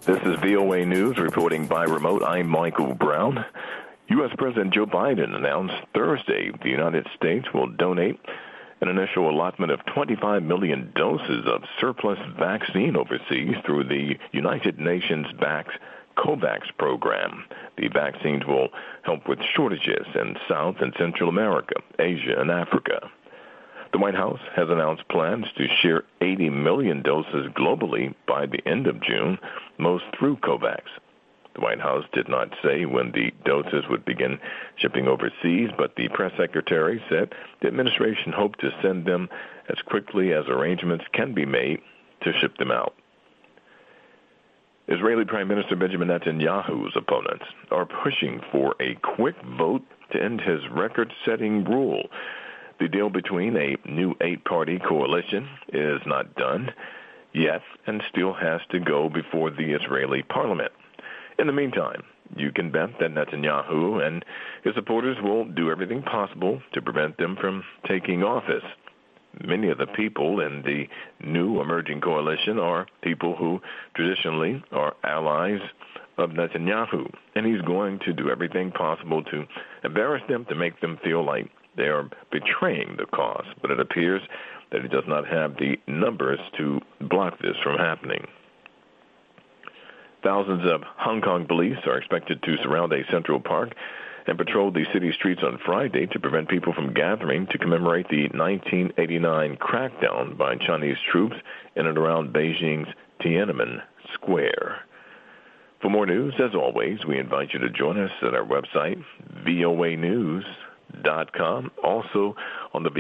This is VOA News reporting by remote. I'm Michael Brown. U.S. President Joe Biden announced Thursday the United States will donate an initial allotment of 25 million doses of surplus vaccine overseas through the United Nations-backed COVAX program. The vaccines will help with shortages in South and Central America, Asia, and Africa. The White House has announced plans to share 80 million doses globally by the end of June, most through COVAX. The White House did not say when the doses would begin shipping overseas, but the press secretary said the administration hoped to send them as quickly as arrangements can be made to ship them out. Israeli Prime Minister Benjamin Netanyahu's opponents are pushing for a quick vote to end his record-setting rule. The deal between a new 8-party coalition is not done yet and still has to go before the Israeli parliament. In the meantime, you can bet that Netanyahu and his supporters will do everything possible to prevent them from taking office. Many of the people in the new emerging coalition are people who traditionally are allies of Netanyahu, and he's going to do everything possible to embarrass them, to make them feel like they are betraying the cause. But it appears that he does not have the numbers to block this from happening. Thousands of Hong Kong police are expected to surround a Central Park and patrol the city streets on Friday to prevent people from gathering to commemorate the 1989 crackdown by Chinese troops in and around Beijing's Tiananmen Square. For more news, as always, we invite you to join us at our website, voanews.com, also on the